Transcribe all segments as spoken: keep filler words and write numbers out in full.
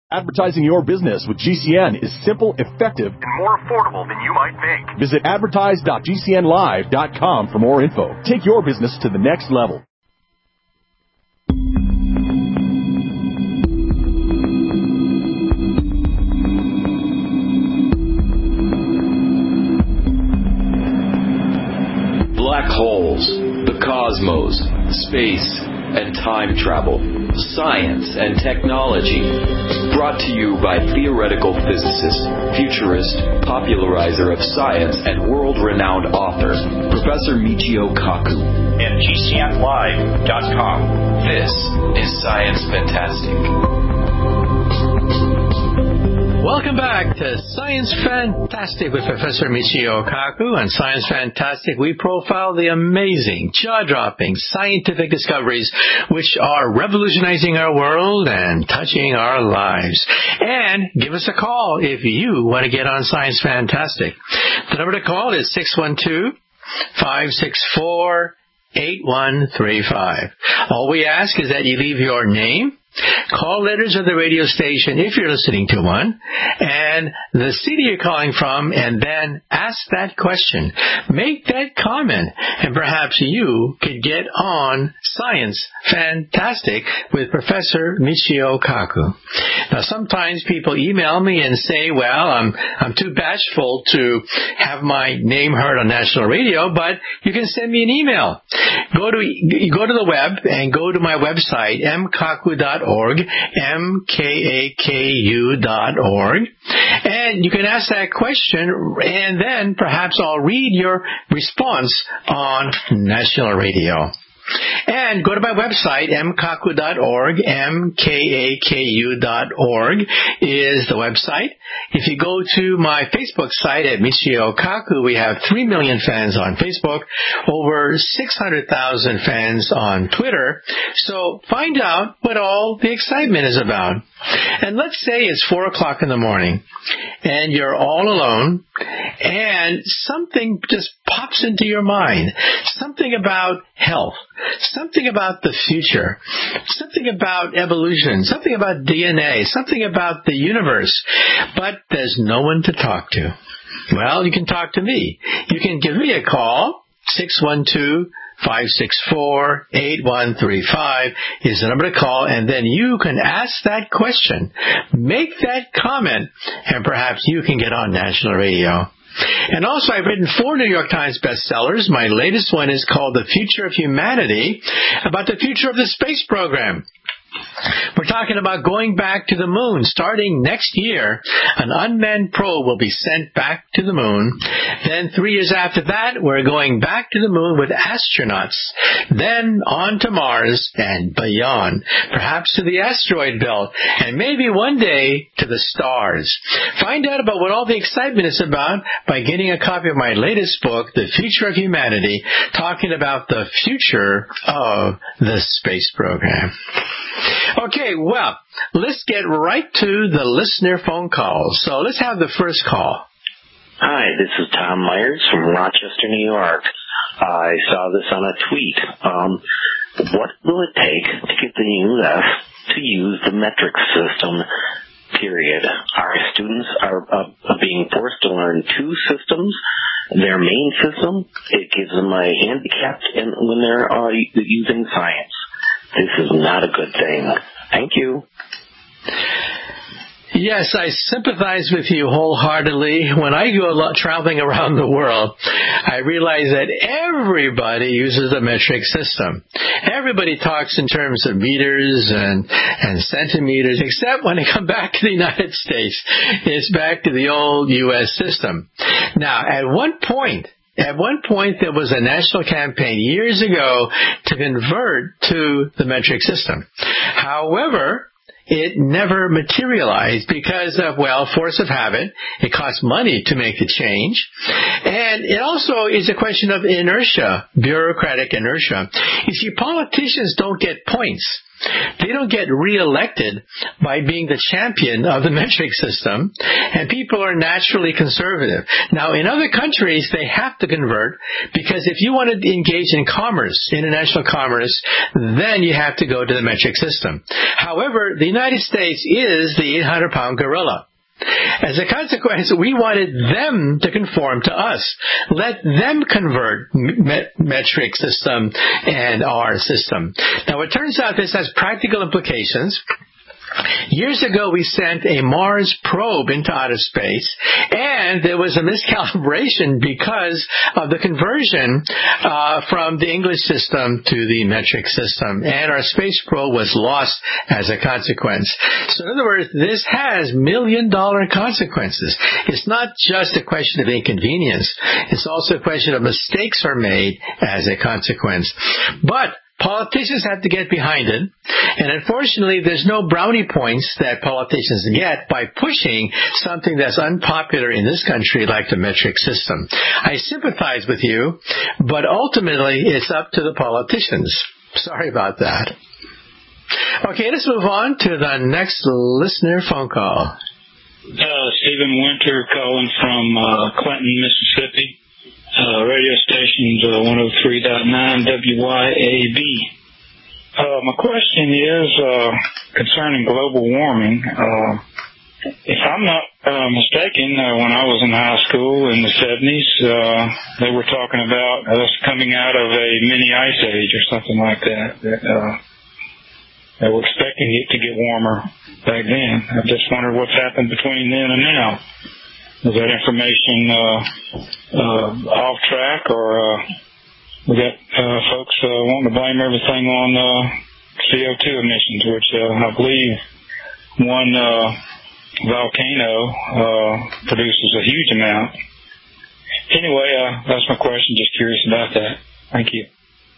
Advertising your business with G C N is simple, effective, and more affordable than you might think. Visit advertise dot g c n live dot com for more info. Take your business to the next level. Black holes, the cosmos, space, and time travel, science and technology. Brought to you by theoretical physicist, futurist, popularizer of science, and world-renowned author, Professor Michio Kaku. And G C N live dot com. This is Science Fantastic. Welcome back to Science Fantastic with Professor Michio Kaku. On Science Fantastic, we profile the amazing, jaw-dropping scientific discoveries which are revolutionizing our world and touching our lives. And give us a call if you want to get on Science Fantastic. The number to call is six one two, five six four, eight one three five. All we ask is that you leave your name, call letters of the radio station if you're listening to one, and the city you're calling from, and then ask that question. Make that comment, and perhaps you could get on Science Fantastic with Professor Michio Kaku. Now, sometimes people email me and say, well, I'm I'm too bashful to have my name heard on national radio, but you can send me an email. Go to go to the web and go to my website, m kaku dot org, M K A K U dot org, and you can ask that question, and then perhaps I'll read your response on national radio. And go to my website, m kaku dot org, M K A K U dot org is the website. If you go to my Facebook site at Michio Kaku, we have three million fans on Facebook, over six hundred thousand fans on Twitter. So find out what all the excitement is about. And let's say it's four o'clock in the morning, and you're all alone, and something just pops into your mind. Something about health. Something about the future, something about evolution, something about D N A, something about the universe, but there's no one to talk to. Well, you can talk to me. You can give me a call, six one two, five six four, eight one three five is the number to call, and then you can ask that question, make that comment, and perhaps you can get on national radio. And also, I've written four New York Times bestsellers. My latest one is called The Future of Humanity, about the future of the space program. We're talking about going back to the moon. Starting next year, an unmanned probe will be sent back to the moon. Then three years after that, we're going back to the moon with astronauts. Then on to Mars and beyond, perhaps to the asteroid belt, and maybe one day to the stars. Find out about what all the excitement is about by getting a copy of my latest book, The Future of Humanity, talking about the future of the space program. Okay, well, let's get right to the listener phone calls. So let's have the first call. Hi, this is Tom Myers from Rochester, New York. I saw this on a tweet. Um, what will it take to get the U S to use the metric system, period? Our students are uh, being forced to learn two systems. Their main system, it gives them a handicap in, when they're uh, using science. This is not a good thing. Thank you. Yes, I sympathize with you wholeheartedly. When I go a lot traveling around the world, I realize that everybody uses the metric system. Everybody talks in terms of meters and, and centimeters, except when they come back to the United States. It's back to the old U S system. Now, at one point, At one point, there was a national campaign years ago to convert to the metric system. However, it never materialized because of, well, force of habit. It costs money to make the change. And it also is a question of inertia, bureaucratic inertia. You see, politicians don't get points They don't get reelected by being the champion of the metric system, and people are naturally conservative. Now, in other countries, they have to convert, because if you want to engage in commerce, international commerce, then you have to go to the metric system. However, the United States is the eight hundred pound gorilla. As a consequence, we wanted them to conform to us. Let them convert met- metric system and our system. Now, it turns out this has practical implications. Years ago, we sent a Mars probe into outer space, and there was a miscalibration because of the conversion uh, from the English system to the metric system, and our space probe was lost as a consequence. So in other words, this has million-dollar consequences. It's not just a question of inconvenience. It's also a question of mistakes are made as a consequence. But politicians have to get behind it, and unfortunately there's no brownie points that politicians get by pushing something that's unpopular in this country like the metric system. I sympathize with you, but ultimately it's up to the politicians. Sorry about that. Okay, let's move on to the next listener phone call. Uh, Stephen Winter calling from uh, Clinton, Mississippi. Uh, radio stations uh, one oh three point nine W Y A B. Uh, my question is uh, concerning global warming. Uh, if I'm not uh, mistaken, uh, when I was in high school in the seventies, uh, they were talking about us coming out of a mini ice age or something like that. That uh, they were expecting it to get warmer back then. I just wondered what's happened between then and now. Is that information uh, uh, off track, or uh, we got uh, folks uh, wanting to blame everything on uh, C O two emissions, which uh, I believe one uh, volcano uh, produces a huge amount. Anyway, uh, that's my question. Just curious about that. Thank you.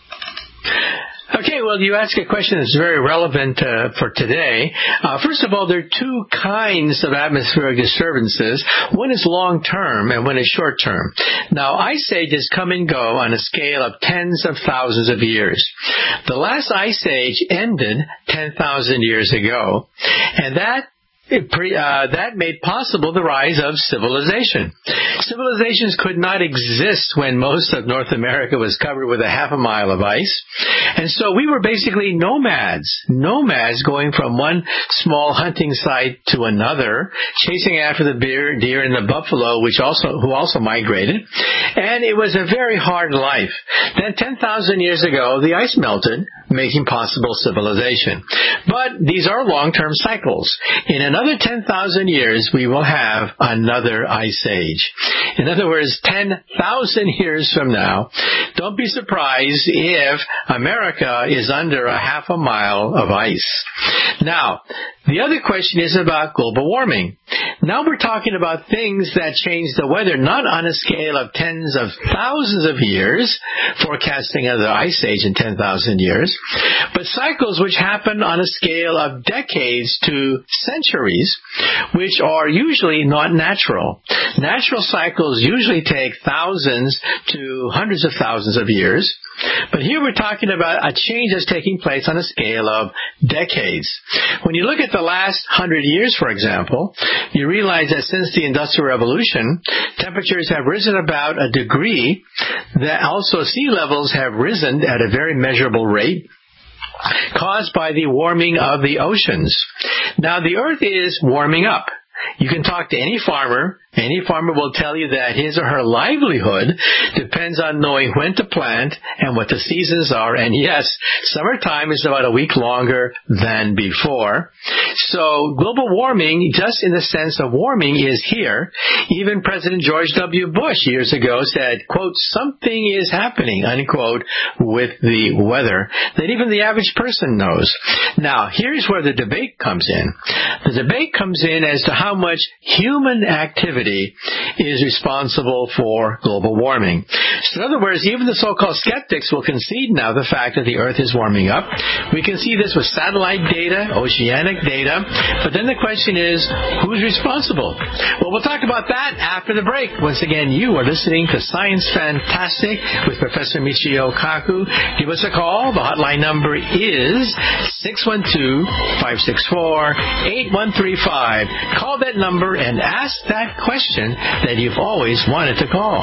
Okay, well, you ask a question that's very relevant uh, for today. Uh, first of all, there are two kinds of atmospheric disturbances. One is long-term and one is short-term. Now, ice ages come and go on a scale of tens of thousands of years. The last ice age ended ten thousand years ago, and that It pre, uh, that made possible the rise of civilization. Civilizations could not exist when most of North America was covered with a half a mile of ice. And so we were basically nomads, nomads going from one small hunting site to another, chasing after the deer, deer and the buffalo, which also, who also migrated. And it was a very hard life. Then ten thousand years ago, the ice melted, making possible civilization. But these are long-term cycles. In another ten thousand years, we will have another ice age. In other words, ten thousand years from now, don't be surprised if America is under a half a mile of ice. Now, the other question is about global warming. Now we're talking about things that change the weather, not on a scale of tens of thousands of years, forecasting another ice age in ten thousand years, but cycles which happen on a scale of decades to centuries, which are usually not natural. Natural cycles usually take thousands to hundreds of thousands of years, but here we're talking about a change that's taking place on a scale of decades. When you look at the last hundred years, for example, you realize that since the Industrial Revolution, temperatures have risen about a degree, that also sea levels have risen at a very measurable rate, caused by the warming of the oceans. Now, the Earth is warming up. You can talk to any farmer. Any farmer will tell you that his or her livelihood depends on knowing when to plant and what the seasons are. And yes, summertime is about a week longer than before. So global warming, just in the sense of warming, is here. Even President George W. Bush years ago said, quote, something is happening, unquote, with the weather that even the average person knows. Now, here's where the debate comes in. The debate comes in as to how how much human activity is responsible for global warming. So in other words, even the so-called skeptics will concede now the fact that the Earth is warming up. We can see this with satellite data, oceanic data, but then the question is, who's responsible? Well, we'll talk about that after the break. Once again, you are listening to Science Fantastic with Professor Michio Kaku. Give us a call. The hotline number is six one two, five six four, eight one three five. Call that number and ask that question that you've always wanted to call.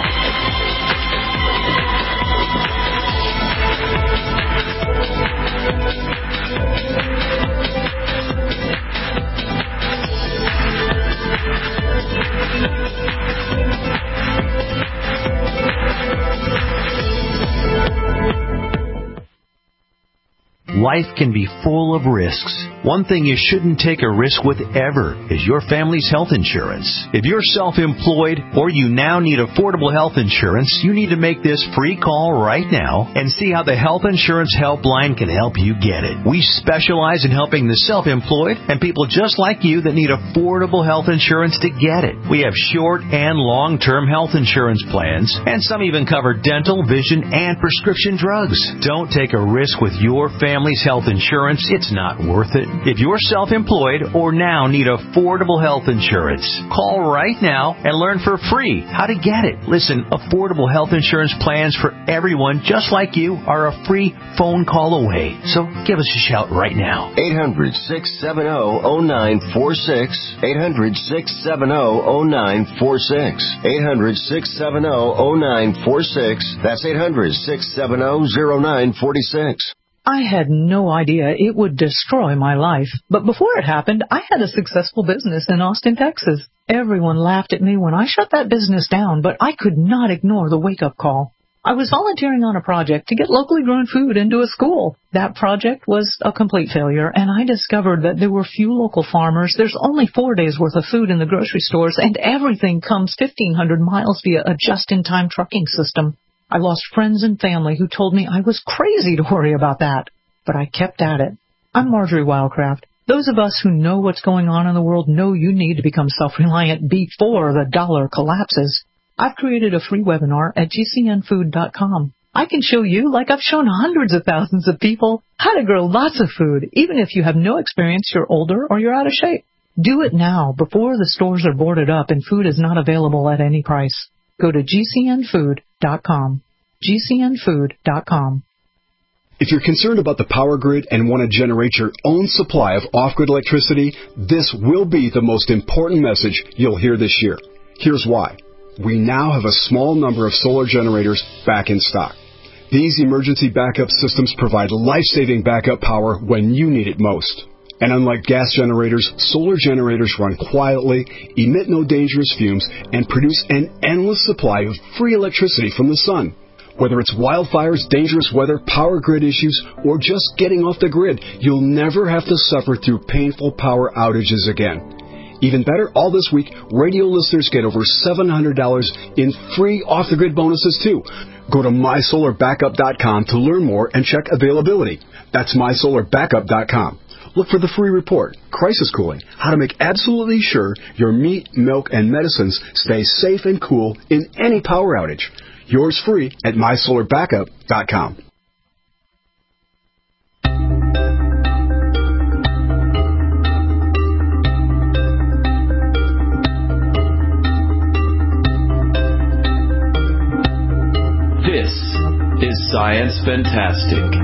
Life can be full of risks. One thing you shouldn't take a risk with ever is your family's health insurance. If you're self-employed or you now need affordable health insurance, you need to make this free call right now and see how the Health Insurance Helpline can help you get it. We specialize in helping the self-employed and people just like you that need affordable health insurance to get it. We have short and long-term health insurance plans, and some even cover dental, vision, and prescription drugs. Don't take a risk with your family's health insurance. It's not worth it. If you're self-employed or now need affordable health insurance, call right now and learn for free how to get it. Listen, affordable health insurance plans for everyone just like you are a free phone call away. So give us a shout right now. eight hundred, six seven zero, zero nine four six. eight hundred, six seven zero, zero nine four six. eight hundred, six seven zero, zero nine four six. That's eight hundred, six seven zero, zero nine four six. I had no idea it would destroy my life. But before it happened, I had a successful business in Austin, Texas. Everyone laughed at me when I shut that business down, but I could not ignore the wake-up call. I was volunteering on a project to get locally grown food into a school. That project was a complete failure, and I discovered that there were few local farmers. There's only four days' worth of food in the grocery stores, and everything comes fifteen hundred miles via a just-in-time trucking system. I lost friends and family who told me I was crazy to worry about that, but I kept at it. I'm Marjorie Wildcraft. Those of us who know what's going on in the world know you need to become self-reliant before the dollar collapses. I've created a free webinar at G C N food dot com. I can show you, like I've shown hundreds of thousands of people, how to grow lots of food, even if you have no experience, you're older, or you're out of shape. Do it now before the stores are boarded up and food is not available at any price. Go to G C N food dot com. G C N food dot com. If you're concerned about the power grid and want to generate your own supply of off-grid electricity, this will be the most important message you'll hear this year. Here's why. We now have a small number of solar generators back in stock. These emergency backup systems provide life-saving backup power when you need it most. And unlike gas generators, solar generators run quietly, emit no dangerous fumes, and produce an endless supply of free electricity from the sun. Whether it's wildfires, dangerous weather, power grid issues, or just getting off the grid, you'll never have to suffer through painful power outages again. Even better, all this week, radio listeners get over seven hundred dollars in free off-the-grid bonuses, too. Go to my solar backup dot com to learn more and check availability. That's my solar backup dot com. Look for the free report, Crisis Cooling, how to make absolutely sure your meat, milk, and medicines stay safe and cool in any power outage. Yours free at my solar backup dot com. This is Science Fantastic.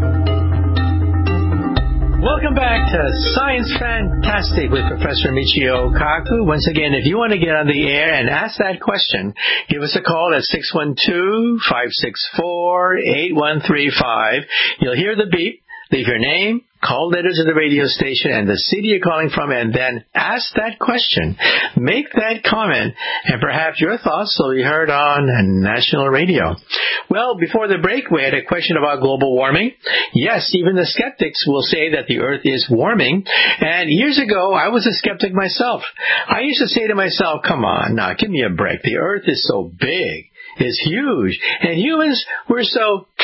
Welcome back to Science Fantastic with Professor Michio Kaku. Once again, if you want to get on the air and ask that question, give us a call at six one two, five six four, eight one three five. You'll hear the beep. Leave your name, call letters to the radio station, and the city you're calling from, and then ask that question. Make that comment, and perhaps your thoughts will be heard on national radio. Well, before the break, we had a question about global warming. Yes, even the skeptics will say that the Earth is warming. And years ago, I was a skeptic myself. I used to say to myself, come on, now, give me a break. The Earth is so big. Is huge. And humans, we're so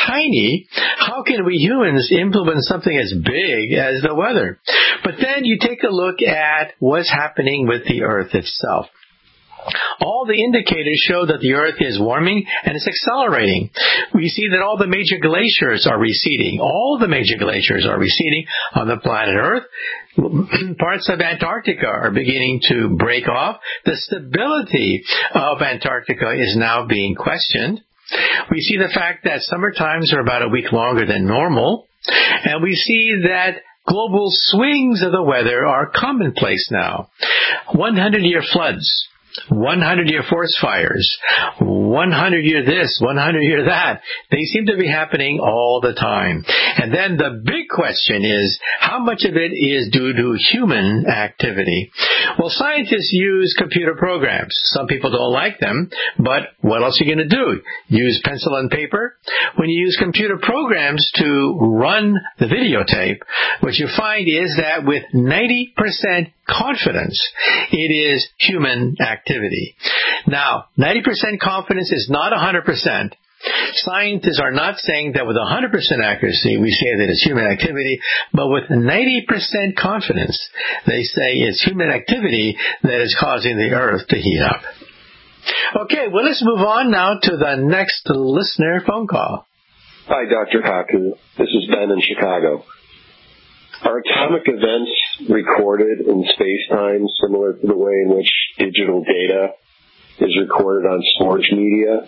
tiny, how can we humans influence something as big as the weather? But then you take a look at what's happening with the Earth itself. All the indicators show that the Earth is warming and it's accelerating. We see that all the major glaciers are receding. All the major glaciers are receding on the planet Earth. Parts of Antarctica are beginning to break off. The stability of Antarctica is now being questioned. We see the fact that summer times are about a week longer than normal. And we see that global swings of the weather are commonplace now. hundred-year floods. hundred-year forest fires, hundred-year this, hundred-year that. They seem to be happening all the time. And then the big question is, how much of it is due to human activity? Well, scientists use computer programs. Some people don't like them, but what else are you going to do? Use pencil and paper? When you use computer programs to run the videotape, what you find is that with ninety percent confidence, it is human activity. Now, ninety percent confidence is not one hundred percent. Scientists are not saying that with one hundred percent accuracy we say that it's human activity, but with ninety percent confidence they say it's human activity that is causing the Earth to heat up. Okay, well, let's move on now to the next listener phone call. Hi, Doctor Kaku. This is Ben in Chicago. Are atomic events recorded in space-time similar to the way in which digital data is recorded on storage media?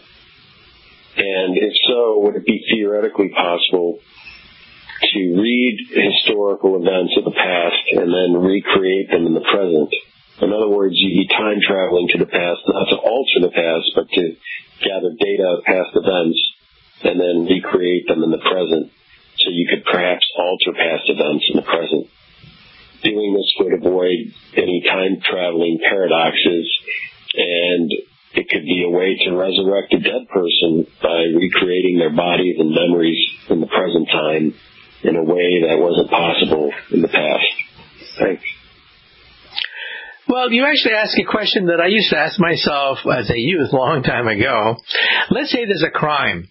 And if so, would it be theoretically possible to read historical events of the past and then recreate them in the present? In other words, you'd be time traveling to the past, not to alter the past, but to gather data of past events and then recreate them in the present, so you could perhaps alter past events in the present. Doing this would avoid any time-traveling paradoxes, and it could be a way to resurrect a dead person by recreating their bodies and memories in the present time in a way that wasn't possible in the past. Thanks. Well, you actually asked a question that I used to ask myself as a youth a long time ago. Let's say there's a crime.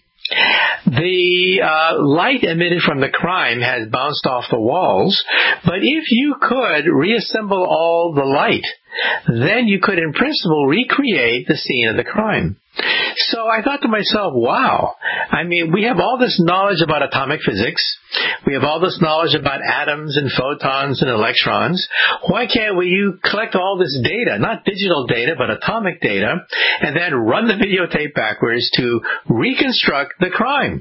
The uh, light emitted from the crime has bounced off the walls, but if you could reassemble all the light, then you could in principle recreate the scene of the crime. So I thought to myself, wow, I mean, we have all this knowledge about atomic physics. We have all this knowledge about atoms and photons and electrons. Why can't we you collect all this data, not digital data, but atomic data, and then run the videotape backwards to reconstruct the crime?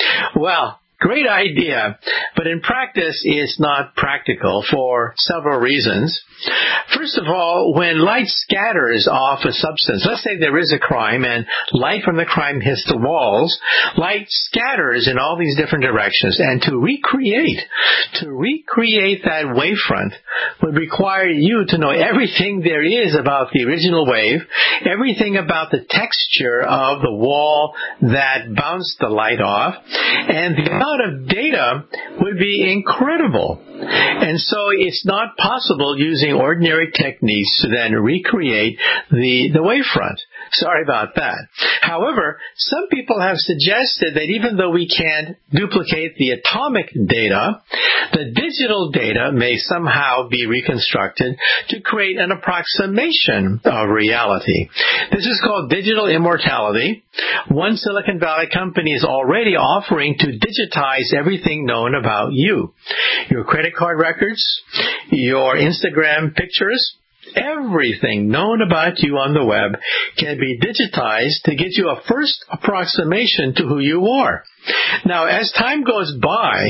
Well, great idea, but in practice it's not practical for several reasons. First of all, when light scatters off a substance, let's say there is a crime and light from the crime hits the walls, light scatters in all these different directions, and to recreate, to recreate that wavefront would require you to know everything there is about the original wave, everything about the texture of the wall that bounced the light off, and the amount of data would be incredible. And so it's not possible using ordinary techniques to then recreate the, the wavefront. Sorry about that. However, some people have suggested that even though we can't duplicate the atomic data, the digital data may somehow be reconstructed to create an approximation of reality. This is called digital immortality. One Silicon Valley company is already offering to digitize everything known about you. Your credit card records, your Instagram pictures, everything known about you on the web can be digitized to get you a first approximation to who you are. Now, as time goes by,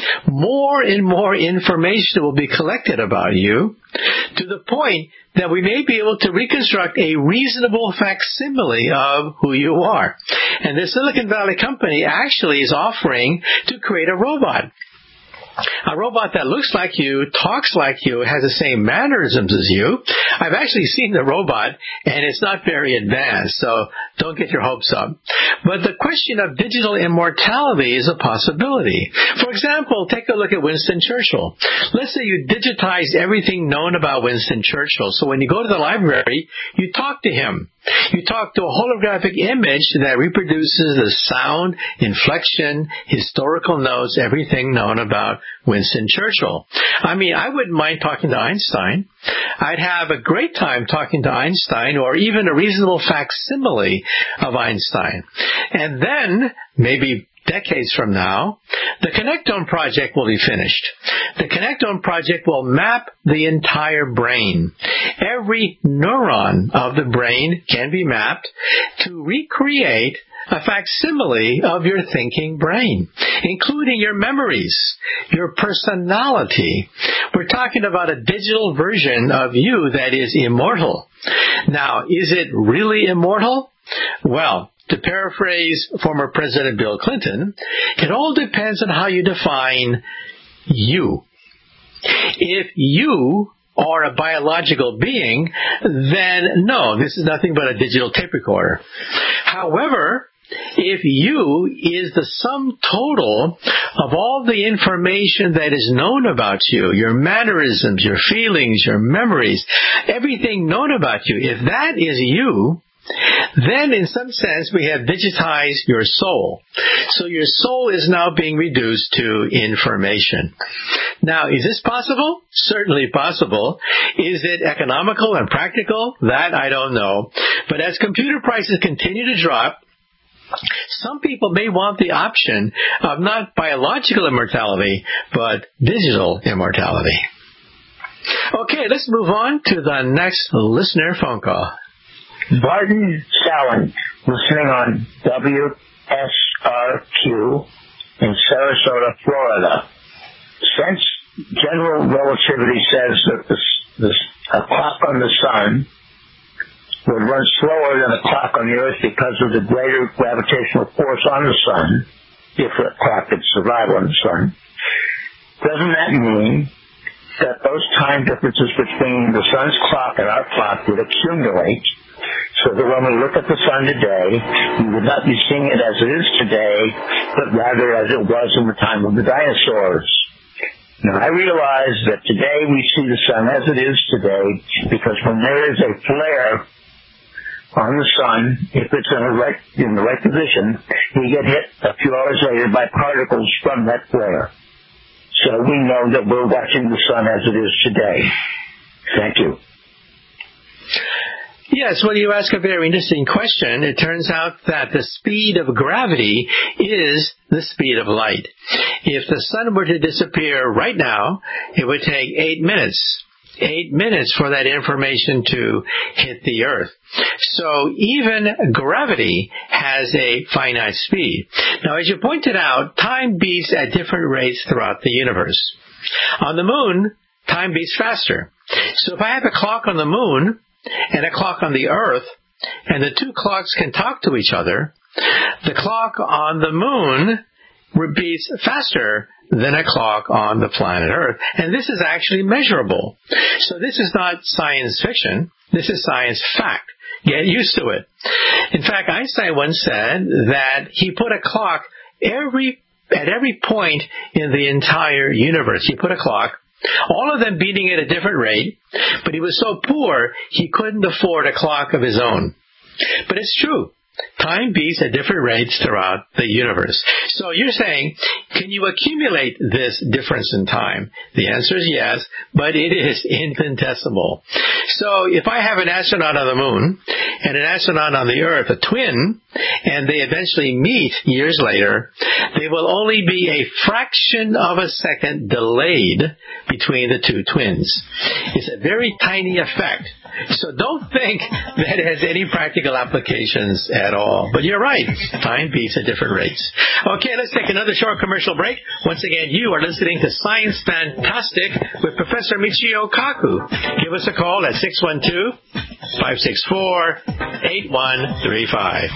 more and more information will be collected about you to the point that we may be able to reconstruct a reasonable facsimile of who you are. And the Silicon Valley company actually is offering to create a robot A robot that looks like you, talks like you, has the same mannerisms as you. I've actually seen the robot, and it's not very advanced, so don't get your hopes up. But the question of digital immortality is a possibility. For example, take a look at Winston Churchill. Let's say you digitize everything known about Winston Churchill, so when you go to the library, you talk to him. You talk to a holographic image that reproduces the sound, inflection, historical notes, everything known about Winston Churchill. I mean, I wouldn't mind talking to Einstein. I'd have a great time talking to Einstein, or even a reasonable facsimile of Einstein. And then, maybe decades from now, the Connectome project will be finished. The Connectome project will map the entire brain. Every neuron of the brain can be mapped to recreate a facsimile of your thinking brain, including your memories, your personality. We're talking about a digital version of you that is immortal. Now, is it really immortal? Well, to paraphrase former President Bill Clinton, it all depends on how you define you. If you are a biological being, then no, this is nothing but a digital tape recorder. However, if you is the sum total of all the information that is known about you, your mannerisms, your feelings, your memories, everything known about you, if that is you, then in some sense we have digitized your soul. So your soul is now being reduced to information. Now, is this possible? Certainly possible. Is it economical and practical? That I don't know. But as computer prices continue to drop, some people may want the option of not biological immortality, but digital immortality. Okay, let's move on to the next listener phone call. Barton Salen, listening on W S R Q in Sarasota, Florida. Since general relativity says that the, the, a clock on the sun would run slower than a clock on the Earth because of the greater gravitational force on the sun, if a clock could survive on the sun, doesn't that mean that those time differences between the sun's clock and our clock would accumulate, so that when we look at the sun today, we would not be seeing it as it is today, but rather as it was in the time of the dinosaurs? Now, I realize that today we see the sun as it is today because when there is a flare on the sun, if it's in the right, in the right position, we get hit a few hours later by particles from that flare. So we know that we're watching the sun as it is today. Thank you. Yes, well, you ask a very interesting question. It turns out that the speed of gravity is the speed of light. If the sun were to disappear right now, it would take eight minutes. Eight minutes for that information to hit the Earth. So even gravity has a finite speed. Now, as you pointed out, time beats at different rates throughout the universe. On the moon, time beats faster. So if I have a clock on the moon and a clock on the Earth, and the two clocks can talk to each other, the clock on the moon beats faster than a clock on the planet Earth. And this is actually measurable. So this is not science fiction. This is science fact. Get used to it. In fact, Einstein once said that he put a clock every at every point in the entire universe. He put a clock, all of them beating at a different rate, but he was so poor he couldn't afford a clock of his own. But it's true. Time beats at different rates throughout the universe. So you're saying, can you accumulate this difference in time? The answer is yes, but it is infinitesimal. So if I have an astronaut on the moon and an astronaut on the Earth, a twin, and they eventually meet years later, they will only be a fraction of a second delayed between the two twins. It's a very tiny effect. So don't think that it has any practical applications at all. But you're right. Time beats at different rates. Okay, let's take another short commercial break. Once again, you are listening to Science Fantastic with Professor Michio Kaku. Give us a call at six one two, five six four, eight one three five.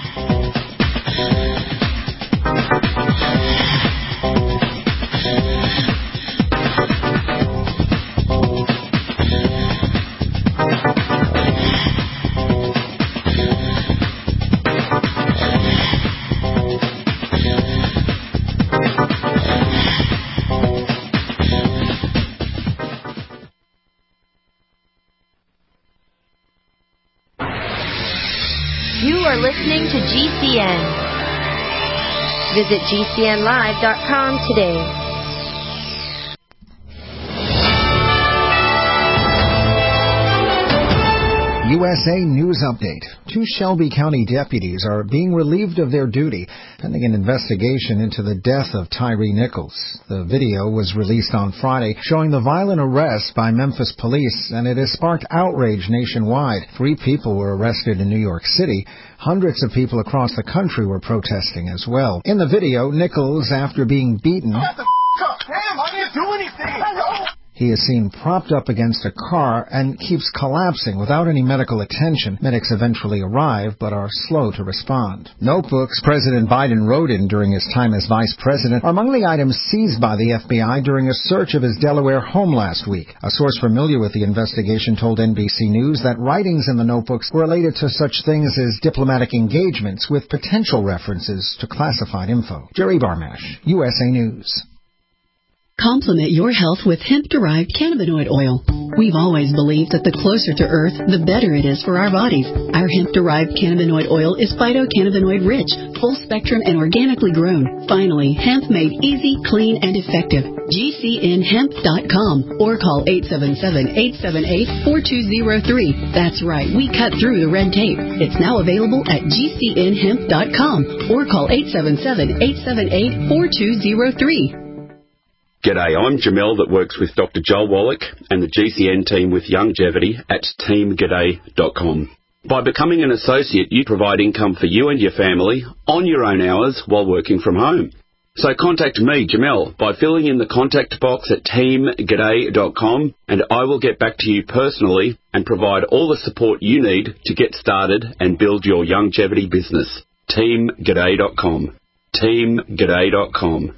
You are listening to G C N. Visit G C N live dot com today. U S A News Update. Two Shelby County deputies are being relieved of their duty pending an investigation into the death of Tyree Nichols. The video was released on Friday showing the violent arrest by Memphis police, and it has sparked outrage nationwide. Three people were arrested in New York City. Hundreds of people across the country were protesting as well. In the video, Nichols, after being beaten... Shut the f*** up! Damn, I didn't do anything! Hello? He is seen propped up against a car and keeps collapsing without any medical attention. Medics eventually arrive, but are slow to respond. Notebooks President Biden wrote in during his time as vice president are among the items seized by the F B I during a search of his Delaware home last week. A source familiar with the investigation told N B C News that writings in the notebooks were related to such things as diplomatic engagements with potential references to classified info. Jerry Barmash, U S A News. Complement your health with hemp-derived cannabinoid oil. We've always believed that the closer to Earth, the better it is for our bodies. Our hemp-derived cannabinoid oil is phytocannabinoid-rich, full-spectrum, and organically grown. Finally, hemp made easy, clean, and effective. G C N hemp dot com or call eight seven seven, eight seven eight, four two zero three. That's right, we cut through the red tape. It's now available at G C N hemp dot com or call eight seven seven, eight seven eight, four two zero three. G'day, I'm Jamel that works with Doctor Joel Wallach and the G C N team with Longevity at team g'day dot com. By becoming an associate, you provide income for you and your family on your own hours while working from home. So contact me, Jamel, by filling in the contact box at team g'day dot com, and I will get back to you personally and provide all the support you need to get started and build your longevity business. team g'day dot com. team g'day dot com.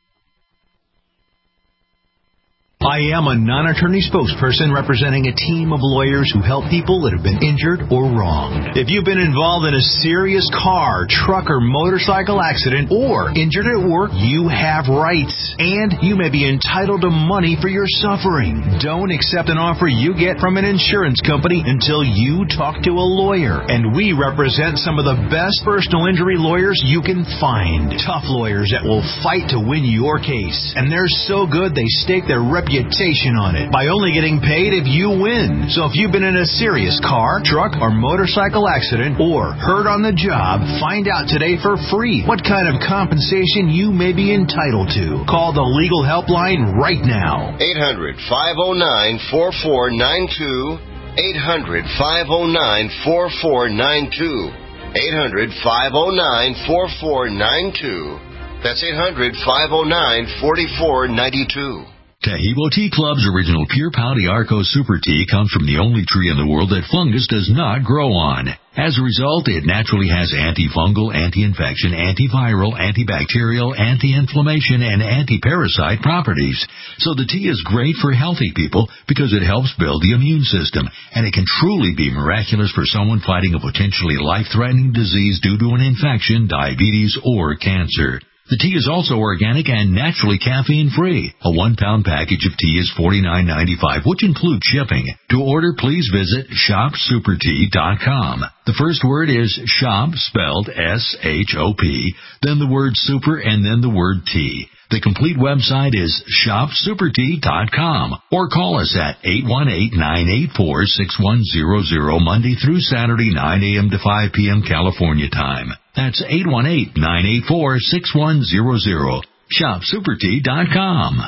I am a non-attorney spokesperson representing a team of lawyers who help people that have been injured or wronged. If you've been involved in a serious car, truck, or motorcycle accident or injured at work, you have rights, and you may be entitled to money for your suffering. Don't accept an offer you get from an insurance company until you talk to a lawyer, and we represent some of the best personal injury lawyers you can find. Tough lawyers that will fight to win your case, and they're so good they stake their reputation reputation on it by only getting paid if you win. So if you've been in a serious car, truck, or motorcycle accident or hurt on the job, find out today for free what kind of compensation you may be entitled to. Call the legal helpline right now. eight hundred, five oh nine, four four nine two. eight hundred, five oh nine, four four nine two. eight hundred, five oh nine, four four nine two. That's eight hundred, five oh nine, four four nine two. Tahibo Tea Club's original Pure Pau D'Arco Super Tea comes from the only tree in the world that fungus does not grow on. As a result, it naturally has antifungal, anti-infection, antiviral, antibacterial, anti-inflammation, and anti-parasite properties. So the tea is great for healthy people because it helps build the immune system, and it can truly be miraculous for someone fighting a potentially life-threatening disease due to an infection, diabetes, or cancer. The tea is also organic and naturally caffeine-free. A one-pound package of tea is forty-nine ninety-five, which includes shipping. To order, please visit shop super tea dot com. The first word is shop, spelled S H O P, then the word super, and then the word tea. The complete website is shop super tea dot com, or call us at eight one eight, nine eight four, six one zero zero Monday through Saturday, nine a.m. to five p.m. California time. That's eight one eight, nine eight four, six one zero zero. shop super tea dot com.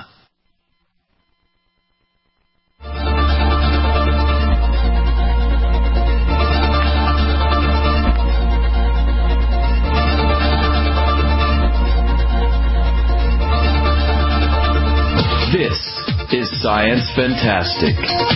This is Science Fantastic.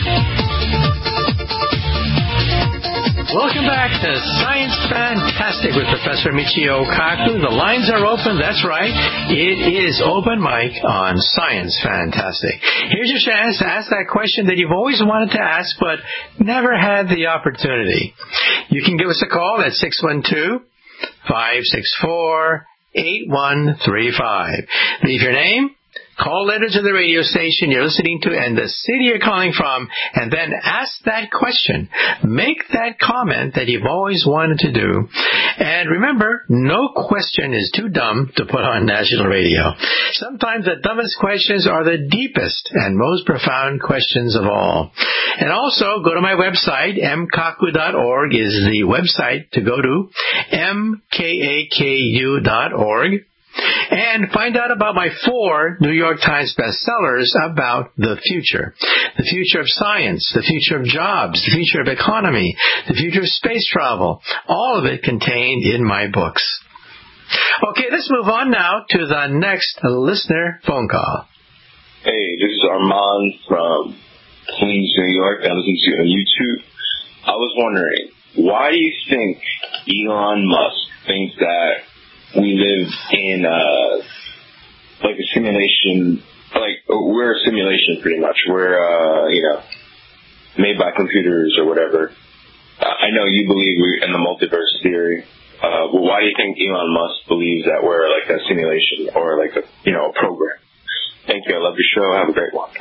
Welcome back to Science Fantastic with Professor Michio Kaku. The lines are open. That's right. It is open mic on Science Fantastic. Here's your chance to ask that question that you've always wanted to ask but never had the opportunity. You can give us a call at six one two, five six four, eight one three five. Leave your name, Call later to the radio station you're listening to and the city you're calling from, and then ask that question. Make that comment that you've always wanted to do. And remember, no question is too dumb to put on national radio. Sometimes the dumbest questions are the deepest and most profound questions of all. And also, go to my website, m kaku dot org is the website to go to, m k a k u dot org. And find out about my four New York Times bestsellers about the future. The future of science, the future of jobs, the future of economy, the future of space travel. All of it contained in my books. Okay, let's move on now to the next listener phone call. Hey, this is Armand from Queens, New York. I listen to you on YouTube. I was wondering, why do you think Elon Musk thinks that we live in, uh, like a simulation, like, we're a simulation pretty much. We're, uh, you know, made by computers or whatever. Uh, I know you believe we're in the multiverse theory. Uh, but why do you think Elon Musk believes that we're like a simulation or like a, you know, a program? Thank you. I love your show. Have a great one.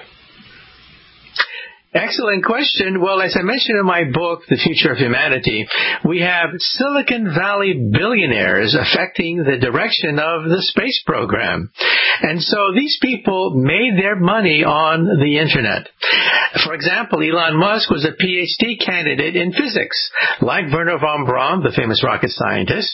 Excellent question. Well, as I mentioned in my book, The Future of Humanity, we have Silicon Valley billionaires affecting the direction of the space program. And so these people made their money on the Internet. For example, Elon Musk was a P H D candidate in physics, like Wernher von Braun, the famous rocket scientist.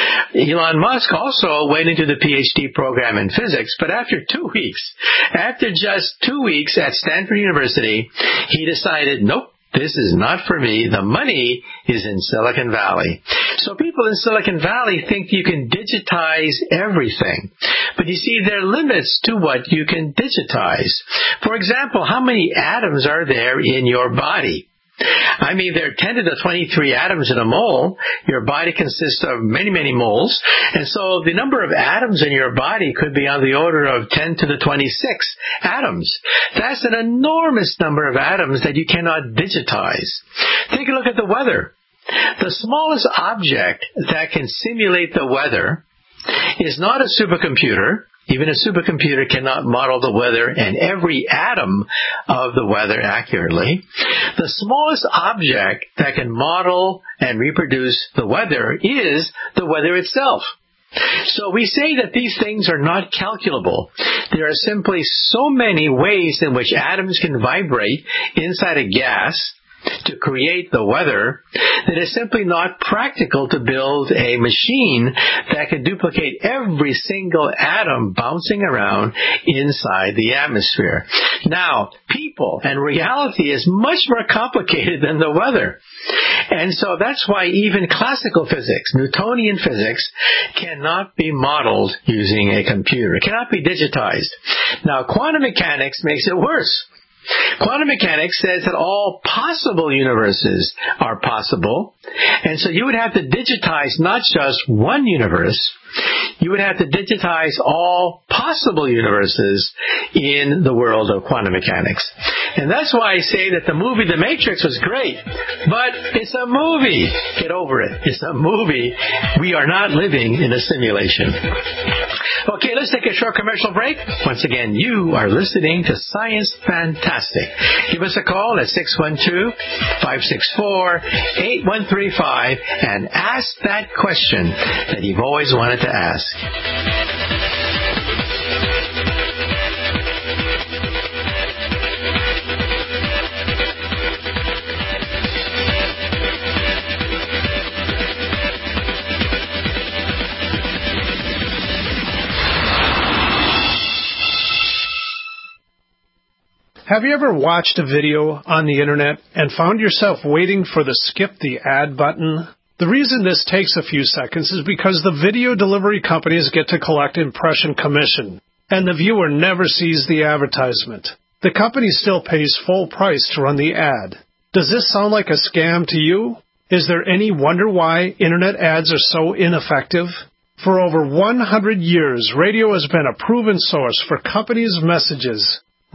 Elon Musk also went into the P H D program in physics, but after two weeks, after just two weeks at Stanford University, he decided, nope, this is not for me. The money is in Silicon Valley. So people in Silicon Valley think you can digitize everything. But you see, there are limits to what you can digitize. For example, how many atoms are there in your body? I mean, there are ten to the twenty-three atoms in a mole. Your body consists of many, many moles. And so the number of atoms in your body could be on the order of ten to the twenty-six atoms. That's an enormous number of atoms that you cannot digitize. Take a look at the weather. The smallest object that can simulate the weather is not a supercomputer. Even a supercomputer cannot model the weather and every atom of the weather accurately. The smallest object that can model and reproduce the weather is the weather itself. So we say that these things are not calculable. There are simply so many ways in which atoms can vibrate inside a gas to create the weather that it's simply not practical to build a machine that can duplicate every single atom bouncing around inside the atmosphere. Now, people and reality is much more complicated than the weather. And so that's why even classical physics, Newtonian physics, cannot be modeled using a computer. It cannot be digitized. Now, quantum mechanics makes it worse. Quantum mechanics says that all possible universes are possible, and so you would have to digitize not just one universe, you would have to digitize all possible universes in the world of quantum mechanics. And that's why I say that the movie The Matrix was great, but it's a movie. Get over it. It's a movie. We are not living in a simulation. Okay, let's take a short commercial break. Once again, you are listening to Science Fantastic. Give us a call at six one two, five six four, eight one three five and ask that question that you've always wanted to ask. Have you ever watched a video on the internet and found yourself waiting for the skip the ad button? The reason this takes a few seconds is because the video delivery companies get to collect impression commission, and the viewer never sees the advertisement. The company still pays full price to run the ad. Does this sound like a scam to you? Is there any wonder why internet ads are so ineffective? For over one hundred years, radio has been a proven source for companies' messages.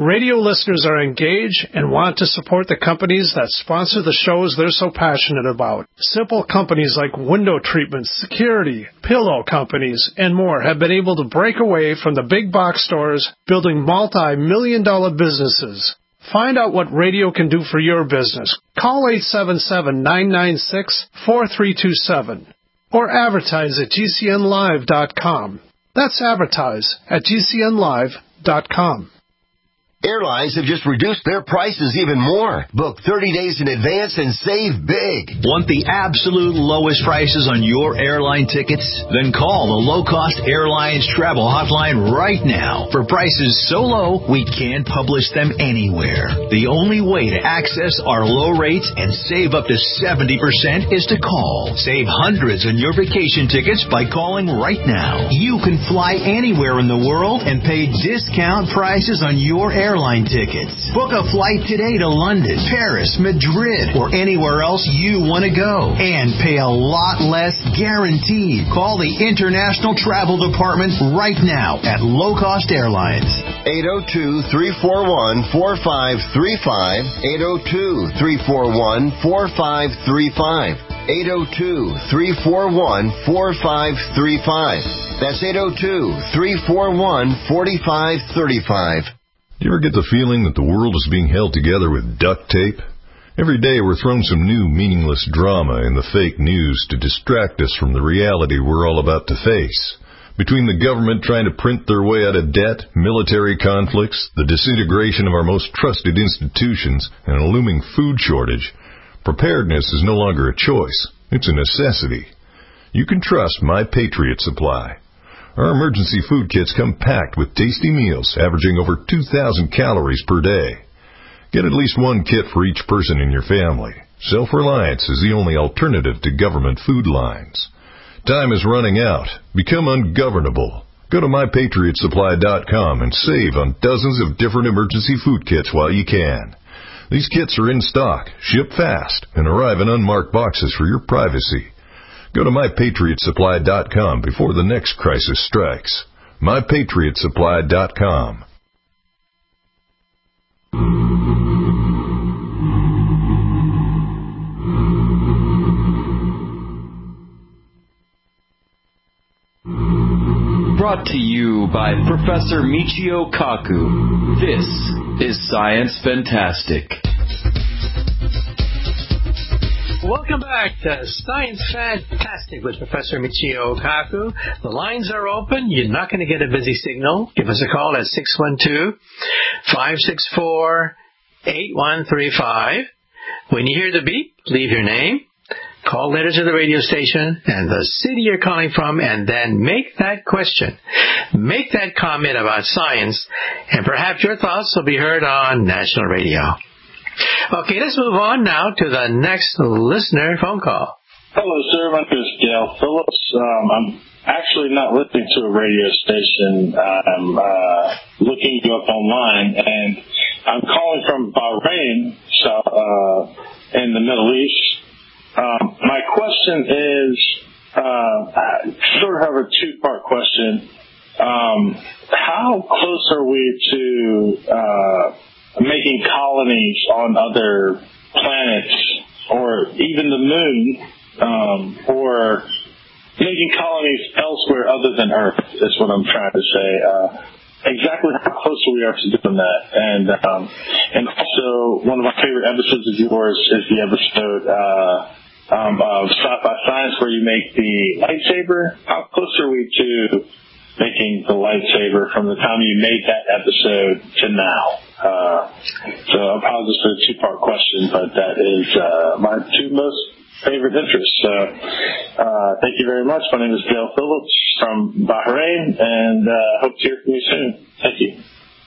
Radio listeners are engaged and want to support the companies that sponsor the shows they're so passionate about. Simple companies like window treatments, security, pillow companies, and more have been able to break away from the big box stores, building multi-million dollar businesses. Find out what radio can do for your business. Call eight seven seven, nine nine six, four three two seven or advertise at G C N live dot com. That's advertise at G C N live dot com. Airlines have just reduced their prices even more. Book thirty days in advance and save big. Want the absolute lowest prices on your airline tickets? Then call the Low Cost Airlines Travel Hotline right now. For prices so low, we can't publish them anywhere. The only way to access our low rates and save up to seventy percent is to call. Save hundreds on your vacation tickets by calling right now. You can fly anywhere in the world and pay discount prices on your airline airline tickets. Book a flight today to London, Paris, Madrid, or anywhere else you want to go and pay a lot less guaranteed. Call the International Travel Department right now at Low Cost Airlines. eight oh two, three four one, four five three five, eight oh two, three four one, four five three five, eight oh two, three four one, four five three five. That's eight oh two, three four one, four five three five. Do you ever get the feeling that the world is being held together with duct tape? Every day we're thrown some new meaningless drama in the fake news to distract us from the reality we're all about to face. Between the government trying to print their way out of debt, military conflicts, the disintegration of our most trusted institutions, and a looming food shortage, preparedness is no longer a choice. It's a necessity. You can trust My Patriot Supply. Our emergency food kits come packed with tasty meals averaging over two thousand calories per day. Get at least one kit for each person in your family. Self-reliance is the only alternative to government food lines. Time is running out. Become ungovernable. Go to my patriot supply dot com and save on dozens of different emergency food kits while you can. These kits are in stock, ship fast, and arrive in unmarked boxes for your privacy. Go to my patriot supply dot com before the next crisis strikes. my patriot supply dot com. Brought to you by Professor Michio Kaku. This is Science Fantastic. Welcome back to Science Fantastic with Professor Michio Kaku. The lines are open. You're not going to get a busy signal. Give us a call at six one two, five six four, eight one three five. When you hear the beep, leave your name, call letter to the radio station, and the city you're calling from, and then make that question. Make that comment about science, and perhaps your thoughts will be heard on national radio. Okay, let's move on now to the next listener phone call. Hello, sir. My name is Gail Phillips. Um, I'm actually not listening to a radio station. I'm uh, looking you up online, and I'm calling from Bahrain, so, uh, in the Middle East. Um, my question is, uh, I sort of have a two-part question. Um, how close are we to uh, making colonies on other planets, or even the moon, um, or making colonies elsewhere other than Earth, is what I'm trying to say. Uh, exactly how close we are to doing that. And um, and also, one of my favorite episodes of yours is the episode uh, um, of Sci-Fi Science where you make the lightsaber. How close are we to making the lightsaber from the time you made that episode to now? Uh, so I apologize for the two-part question, but that is uh, my two most favorite interests. So uh, thank you very much. My name is Dale Phillips from Bahrain, and uh, hope to hear from you soon. Thank you.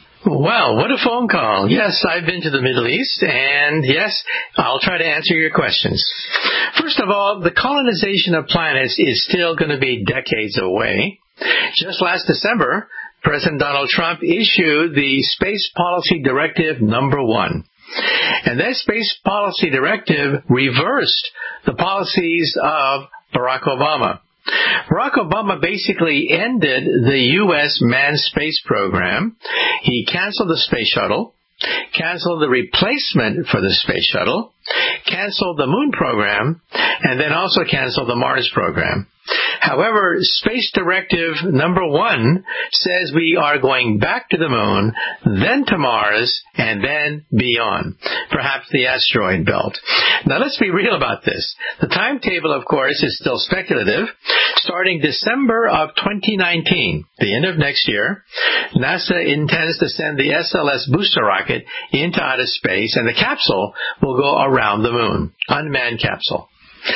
Wow, what a phone call. Yes, I've been to the Middle East, and yes, I'll try to answer your questions. First of all, the colonization of planets is still going to be decades away. Just last December, President Donald Trump issued the Space Policy Directive Number One. And that Space Policy Directive reversed the policies of Barack Obama. Barack Obama basically ended the U S manned space program. He canceled the space shuttle, canceled the replacement for the space shuttle, canceled the moon program, and then also canceled the Mars program. However, Space Directive number one says we are going back to the moon, then to Mars, and then beyond, perhaps the asteroid belt. Now, let's be real about this. The timetable, of course, is still speculative. Starting December of twenty nineteen, the end of next year, NASA intends to send the S L S booster rocket into outer space, and the capsule will go around the moon, unmanned capsule.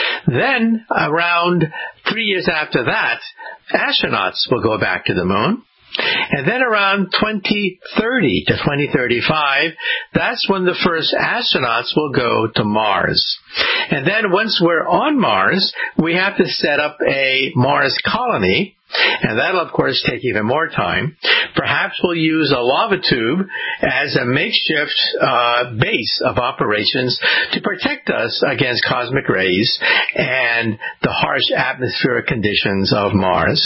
Then, around three years after that, astronauts will go back to the moon. And then around twenty thirty to twenty thirty-five, that's when the first astronauts will go to Mars. And then once we're on Mars, we have to set up a Mars colony. And that'll, of course, take even more time. Perhaps we'll use a lava tube as a makeshift uh, base of operations to protect us against cosmic rays and the harsh atmospheric conditions of Mars.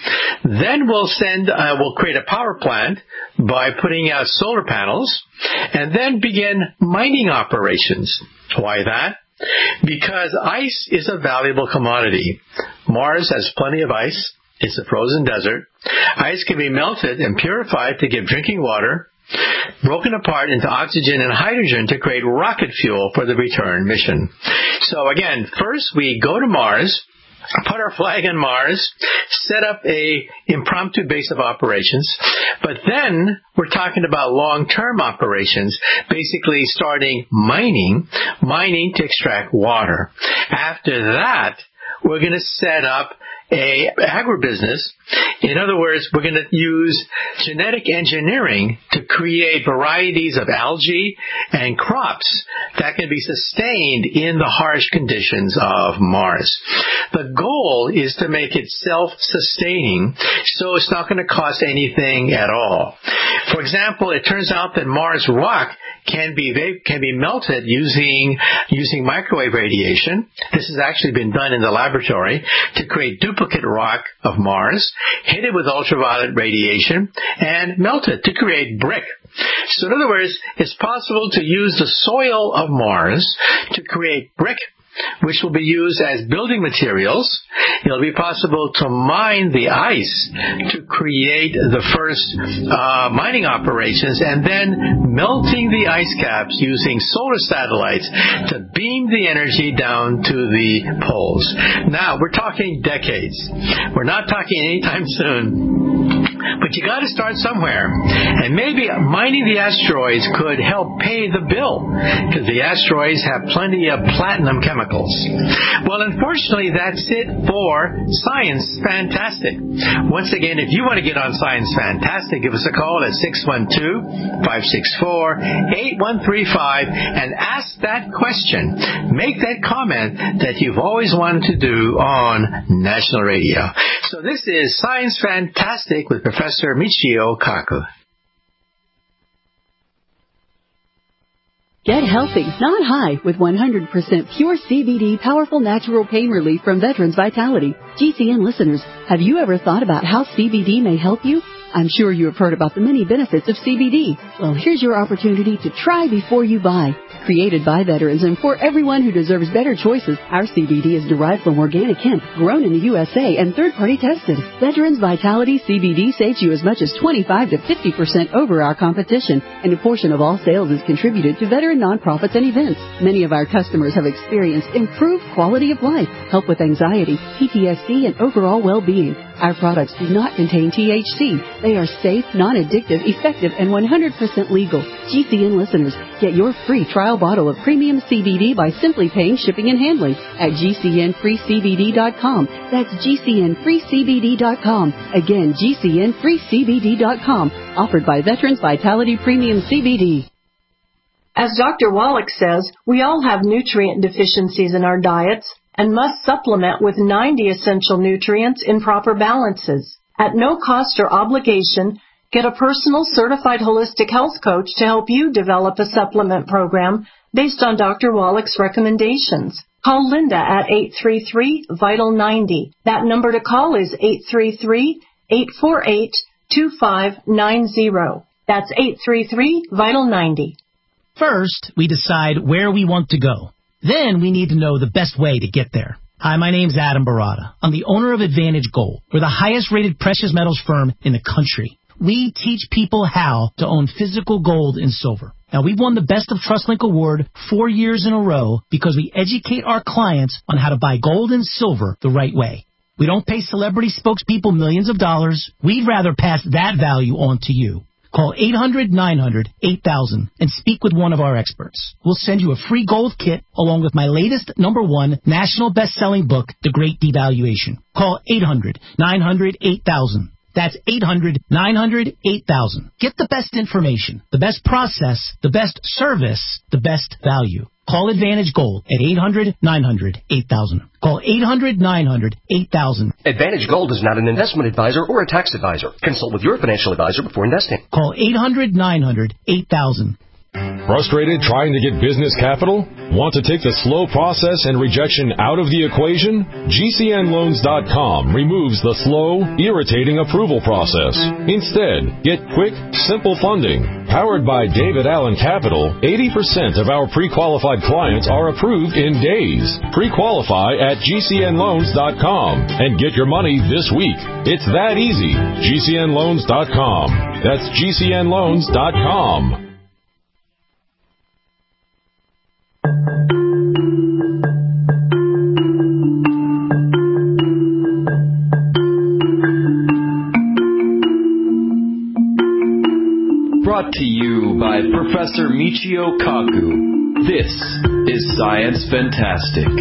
Then we'll send, uh, we'll create a power plant by putting out solar panels and then begin mining operations. Why that? Because ice is a valuable commodity. Mars has plenty of ice. It's a frozen desert. Ice can be melted and purified to give drinking water, broken apart into oxygen and hydrogen to create rocket fuel for the return mission. So again, first we go to Mars, put our flag on Mars, set up a impromptu base of operations, but then we're talking about long-term operations, basically starting mining, mining to extract water. After that, we're going to set up a agribusiness. In other words, we're going to use genetic engineering to create varieties of algae and crops that can be sustained in the harsh conditions of Mars. The goal is to make it self-sustaining, so it's not going to cost anything at all. For example, it turns out that Mars rock can be can be melted using using microwave radiation. This has actually been done in the laboratory to create duplicate rock of Mars, hit it with ultraviolet radiation, and melt it to create brick. So in other words, it's possible to use the soil of Mars to create brick, which will be used as building materials. It'll be possible to mine the ice to create the first uh, mining operations, and then melting the ice caps using solar satellites to beam the energy down to the poles. Now, we're talking decades. We're not talking anytime soon. But you got to start somewhere. And maybe mining the asteroids could help pay the bill, because the asteroids have plenty of platinum chemicals. Well, unfortunately, that's it for Science Fantastic. Once again, if you want to get on Science Fantastic, give us a call at six one two, five six four, eight one three five and ask that question. Make that comment that you've always wanted to do on National Radio. So this is Science Fantastic with Professor Michio Kaku. Get healthy, not high, with one hundred percent pure C B D powerful natural pain relief from Veterans Vitality. G C N listeners, have you ever thought about how C B D may help you? I'm sure you have heard about the many benefits of C B D. Well, here's your opportunity to try before you buy. Created by veterans and for everyone who deserves better choices, our C B D is derived from organic hemp, grown in the U S A and third-party tested. Veterans Vitality C B D saves you as much as twenty-five to fifty percent over our competition, and a portion of all sales is contributed to veteran nonprofits and events. Many of our customers have experienced improved quality of life, help with anxiety, P T S D, and overall well-being. Our products do not contain T H C. They are safe, non-addictive, effective, and one hundred percent legal. G C N listeners, get your free trial bottle of premium C B D by simply paying shipping and handling at G C N free C B D dot com. That's G C N free C B D dot com. Again, G C N free C B D dot com. Offered by Veterans Vitality Premium C B D. As Doctor Wallach says, we all have nutrient deficiencies in our diets and must supplement with ninety essential nutrients in proper balances. At no cost or obligation, get a personal certified holistic health coach to help you develop a supplement program based on Doctor Wallach's recommendations. Call Linda at eight three three, VITAL ninety. That number to call is eight three three, eight four eight, two five nine zero. That's eight three three, VITAL ninety. First, we decide where we want to go. Then we need to know the best way to get there. Hi, my name's Adam Barada. I'm the owner of Advantage Gold. We're the highest-rated precious metals firm in the country. We teach people how to own physical gold and silver. Now, we've won the Best of TrustLink Award four years in a row because we educate our clients on how to buy gold and silver the right way. We don't pay celebrity spokespeople millions of dollars. We'd rather pass that value on to you. Call eight hundred, nine hundred, eight thousand and speak with one of our experts. We'll send you a free gold kit along with my latest number one national best-selling book, The Great Devaluation. Call eight hundred, nine hundred, eight thousand. That's eight hundred, nine hundred, eight thousand. Get the best information, the best process, the best service, the best value. Call Advantage Gold at eight hundred, nine hundred, eight thousand. Call eight hundred, nine hundred, eight thousand. Advantage Gold is not an investment advisor or a tax advisor. Consult with your financial advisor before investing. Call eight hundred, nine hundred, eight thousand. Frustrated trying to get business capital? Want to take the slow process and rejection out of the equation? G C N loans dot com removes the slow, irritating approval process. Instead, get quick, simple funding. Powered by David Allen Capital, eighty percent of our pre-qualified clients are approved in days. Pre-qualify at G C N loans dot com and get your money this week. It's that easy. G C N loans dot com. That's G C N loans dot com. Brought to you by Professor Michio Kaku. This is Science Fantastic.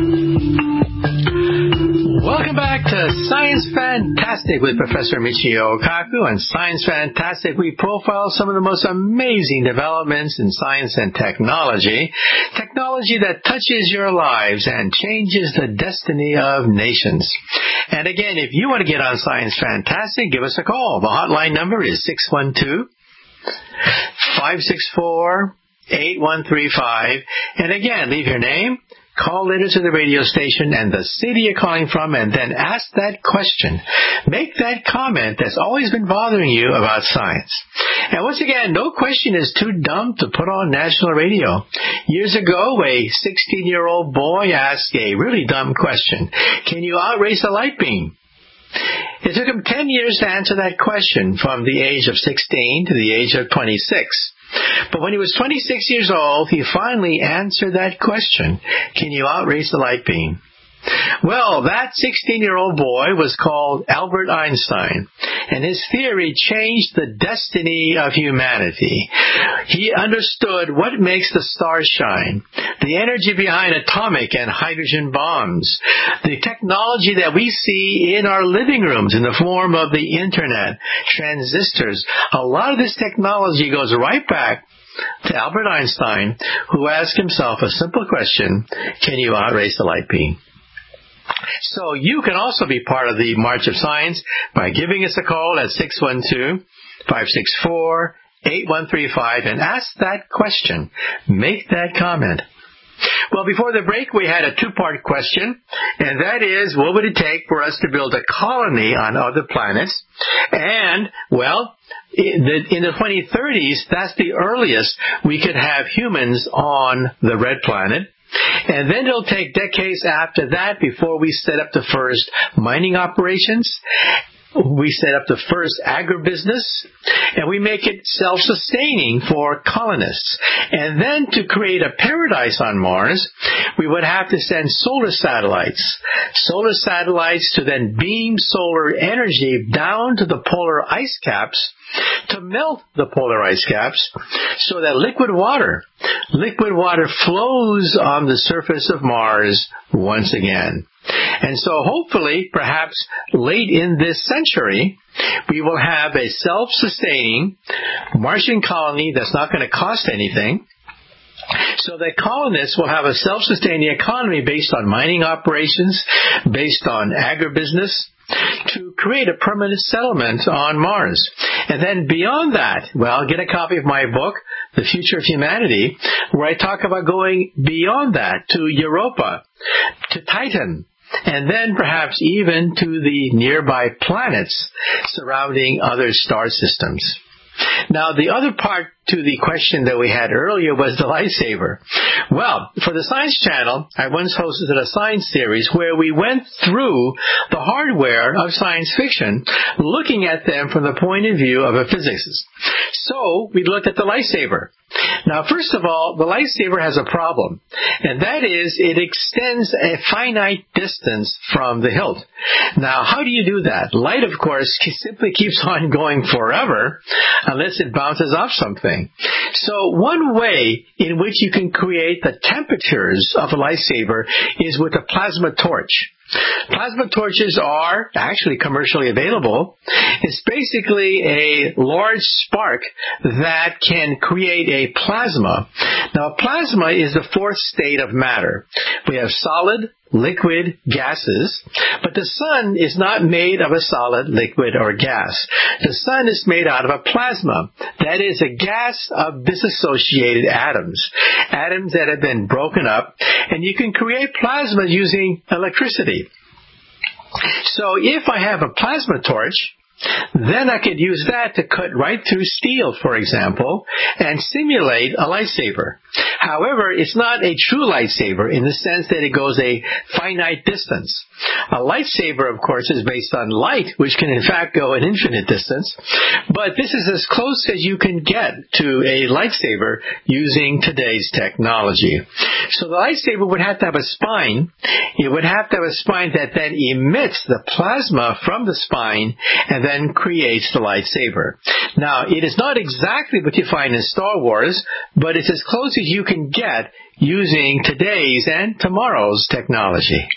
Welcome back to Science Fantastic with Professor Michio Kaku. And Science Fantastic, we profile some of the most amazing developments in science and technology. Technology that touches your lives and changes the destiny of nations. And again, if you want to get on Science Fantastic, give us a call. The hotline number is six one two, five six four, eight one three five. And again, leave your name, call later to the radio station and the city you're calling from, and then ask that question. Make that comment that's always been bothering you about science. And once again, no question is too dumb to put on national radio. Years ago, a sixteen-year-old boy asked a really dumb question. Can you outrace a light beam? It took him ten years to answer that question, from the age of sixteen to the age of twenty-six. But when he was twenty-six years old, he finally answered that question. Can you outrace the light beam? Well, that sixteen-year-old boy was called Albert Einstein, and his theory changed the destiny of humanity. He understood what makes the stars shine, the energy behind atomic and hydrogen bombs, the technology that we see in our living rooms in the form of the internet, transistors. A lot of this technology goes right back to Albert Einstein, who asked himself a simple question: can you outrace the light beam? So you can also be part of the March of Science by giving us a call at six one two, five six four, eight one three five and ask that question. Make that comment. Well, before the break, we had a two-part question, and that is, what would it take for us to build a colony on other planets? And, well, in the, in the twenty thirties, that's the earliest we could have humans on the red planet. And then it'll take decades after that before we set up the first mining operations. We set up the first agribusiness, and we make it self-sustaining for colonists. And then to create a paradise on Mars, we would have to send solar satellites. Solar satellites to then beam solar energy down to the polar ice caps to melt the polar ice caps so that liquid water, liquid water flows on the surface of Mars once again. And so hopefully, perhaps late in this century, we will have a self-sustaining Martian colony that's not going to cost anything. So that colonists will have a self-sustaining economy based on mining operations, based on agribusiness, to create a permanent settlement on Mars. And then beyond that, well, get a copy of my book, The Future of Humanity, where I talk about going beyond that to Europa, to Titan, and then perhaps even to the nearby planets surrounding other star systems. Now, the other part to the question that we had earlier was the lightsaber. Well, for the Science Channel, I once hosted a science series where we went through the hardware of science fiction, looking at them from the point of view of a physicist. So, we looked at the lightsaber. Now, first of all, the lightsaber has a problem, and that is it extends a finite distance from the hilt. Now, how do you do that? Light, of course, simply keeps on going forever unless it bounces off something. So one way in which you can create the temperatures of a lightsaber is with a plasma torch. Plasma torches are actually commercially available. It's basically a large spark that can create a plasma. Now, plasma is the fourth state of matter. We have solid, liquid, gases, but the sun is not made of a solid, liquid, or gas. The sun is made out of a plasma. That is a gas of disassociated atoms, atoms that have been broken up, and you can create plasma using electricity. So if I have a plasma torch, then I could use that to cut right through steel, for example, and simulate a lightsaber. However, it's not a true lightsaber in the sense that it goes a finite distance. A lightsaber, of course, is based on light, which can in fact go an infinite distance. But this is as close as you can get to a lightsaber using today's technology. So the lightsaber would have to have a spine. It would have to have a spine that then emits the plasma from the spine and then creates the lightsaber. Now, it is not exactly what you find in Star Wars, but it's as close as you can get using today's and tomorrow's technology.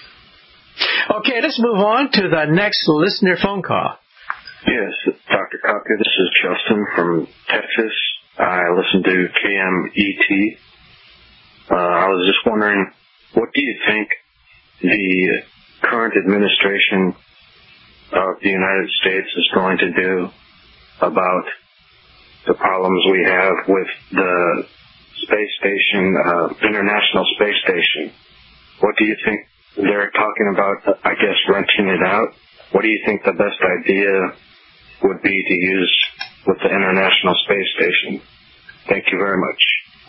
Okay, let's move on to the next listener phone call. Yes, Doctor Kaku, this is Justin from Texas. I listen to K M E T. Uh, I was just wondering, what do you think the current administration of the United States is going to do about the problems we have with the space station, uh, International Space Station? What do you think? They're talking about, I guess, renting it out. What do you think the best idea would be to use with the International Space Station? Thank you very much.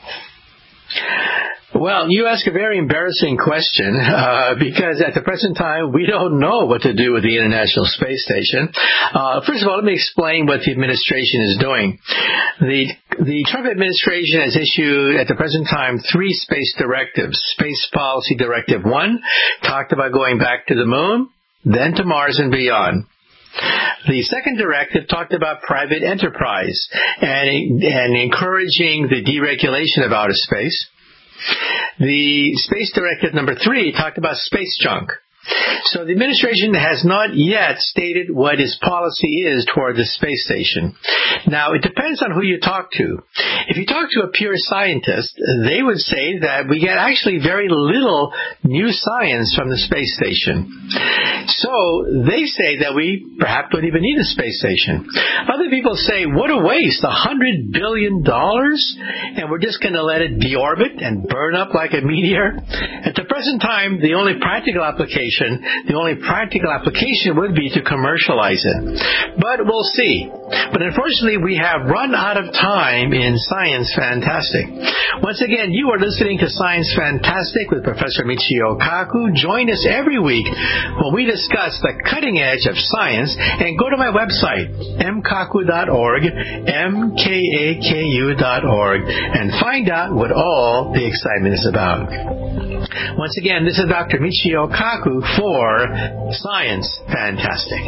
Well, you ask a very embarrassing question uh, because at the present time we don't know what to do with the International Space Station. Uh, first of all, let me explain what the administration is doing. The the Trump administration has issued at the present time three space directives. Space Policy Directive one talked about going back to the moon, then to Mars and beyond. The second directive talked about private enterprise and, and encouraging the deregulation of outer space. The Space Directive number three talked about space junk. So the administration has not yet stated what its policy is toward the space station. Now, it depends on who you talk to. If you talk to a pure scientist, they would say that we get actually very little new science from the space station. So they say that we perhaps don't even need a space station. Other people say, what a waste, one hundred billion dollars, and we're just going to let it deorbit and burn up like a meteor. At the present time, the only practical application The only practical application would be to commercialize it. But we'll see. But unfortunately, we have run out of time in Science Fantastic. Once again, you are listening to Science Fantastic with Professor Michio Kaku. Join us every week when we discuss the cutting edge of science. And go to my website, m kaku dot org, m k a k u dot org, and find out what all the excitement is about. Once again, this is Doctor Michio Kaku for Science Fantastic.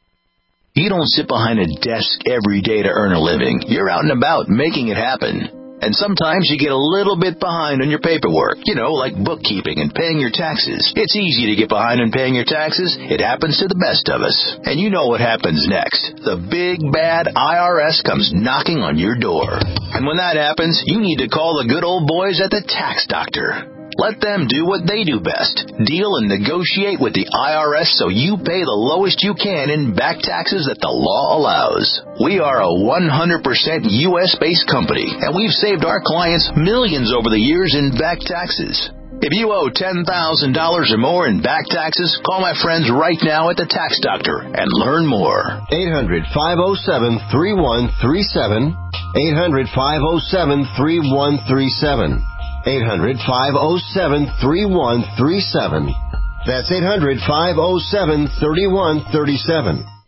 You don't sit behind a desk every day to earn a living. You're out and about making it happen. And sometimes you get a little bit behind on your paperwork, you know, like bookkeeping and paying your taxes. It's easy to get behind on paying your taxes. It happens to the best of us. And you know what happens next. The big, bad I R S comes knocking on your door. And when that happens, you need to call the good old boys at the Tax Doctor. Let them do what they do best. Deal and negotiate with the I R S so you pay the lowest you can in back taxes that the law allows. We are a one hundred percent U S-based company, and we've saved our clients millions over the years in back taxes. If you owe ten thousand dollars or more in back taxes, call my friends right now at the Tax Doctor and learn more. eight hundred, five oh seven, three one three seven. eight hundred, five oh seven, three one three seven. eight hundred, five oh seven, three one three seven. That's eight hundred, five oh seven, three one three seven.